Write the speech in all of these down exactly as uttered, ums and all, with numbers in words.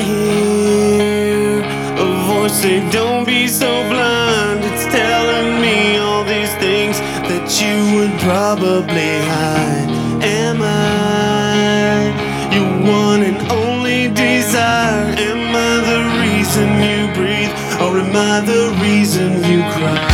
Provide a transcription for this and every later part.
hear a voice say, don't be so blind. It's telling me all these things that you would probably hide. Am I your one and only desire? Am I the reason you breathe, or am I the reason you cry?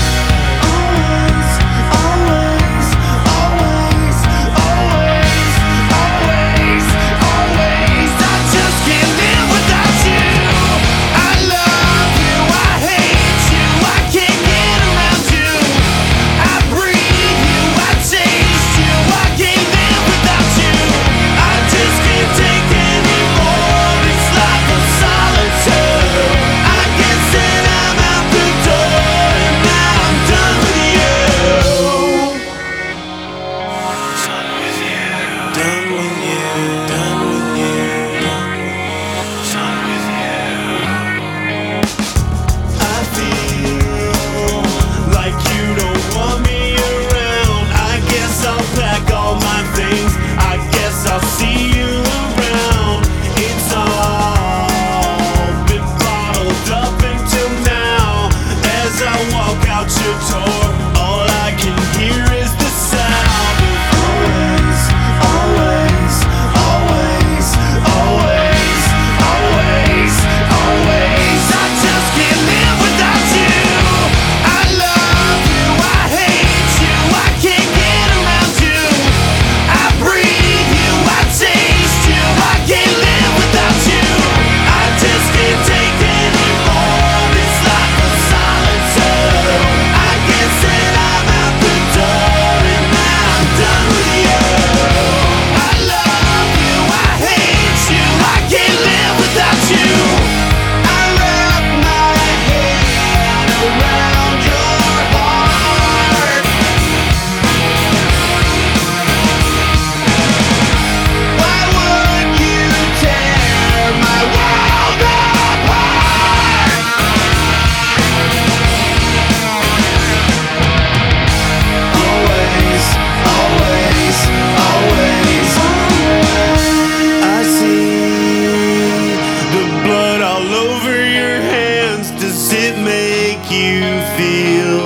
You feel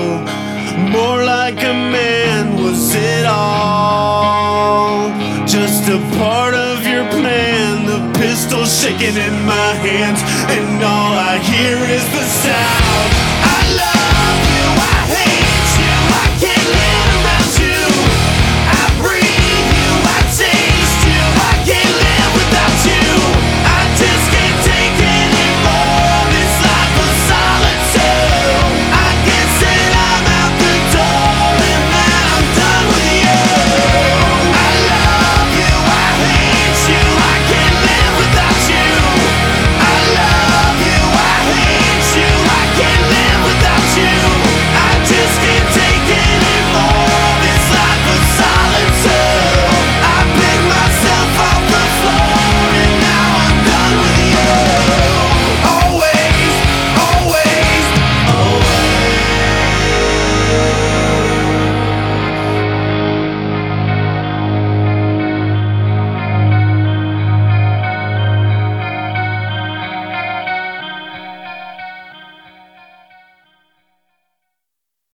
more like a man? Was it all just a part of your plan? The pistol shaking in my hands, and all I hear is the sound. I love